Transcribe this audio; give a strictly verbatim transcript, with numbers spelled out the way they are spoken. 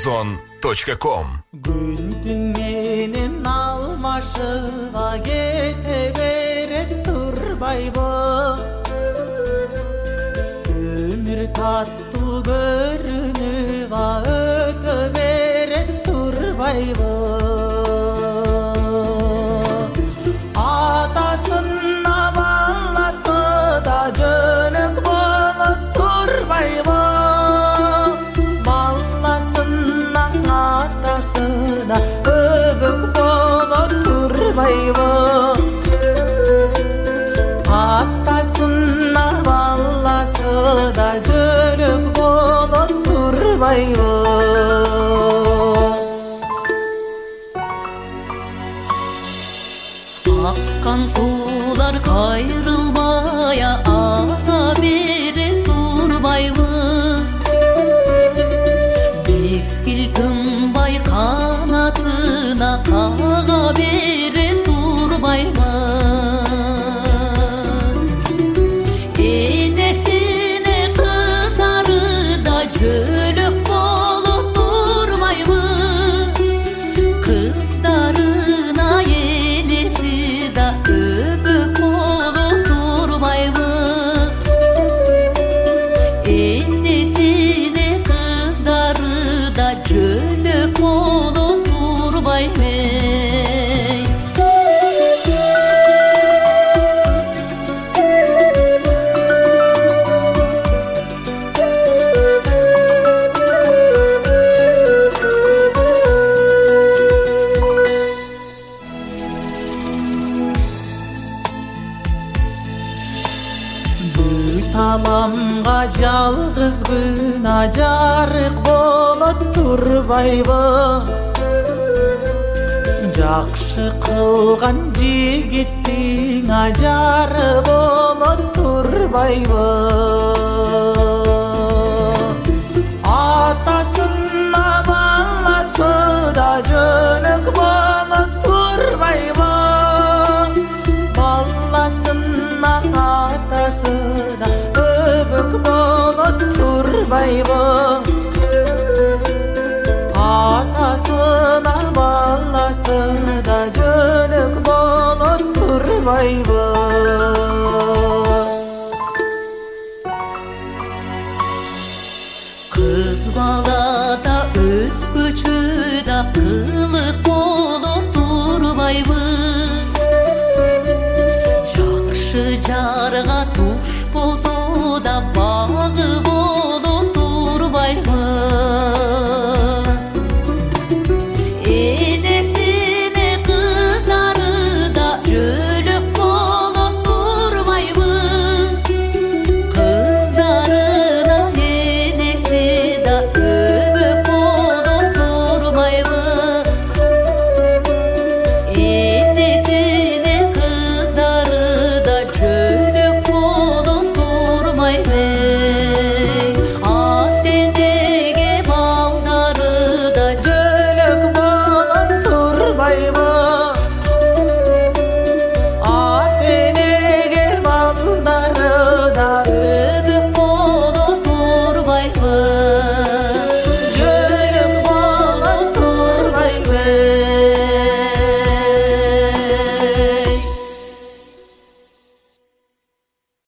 озон точка ком. Күн түн менен алмашыга кете берет турбайбы. Өмүр таттуу көрүнүп өтө берет турбайбы. Атасына баласы да жөнөк болуп турбайбы. Атасына өбөк болуп турбайбы. Атасына баласы да жөнөк болуп турбайбы. Аккан суулар кайрылбай ага бере турбайбы. Мезгил тынбай канатына кага бере турбайбы. Энесине кыздары да жөлөк болуп турбайбы. Кыздарына энеси да өбөк болуп турбайбы. Энесине кыздары да жөлөк болуп турбайбы. Таламга жалгыз күнә жарык болуп турбайбы. Жакшы кылган жигиттиң ажары болуп турбайбы. Атасына баласы да жөнөк болуп турбайбы. Баласына атасы да өбөк болуп турбайбы. Атасына баласы да жөнөк болуп турбайбы. Кыз бала да өзгөчө да кылык болуп турбайбы. Жакшы жарга туш болсо да багы болуп турбайбы. Энесине кыздары да жөлөк болуп турбайбы. Кыздарына энеси да өбөк болуп турбайбы. Энесине кыздары да жөлөк болуп турбайбы. Ат энеге балдары да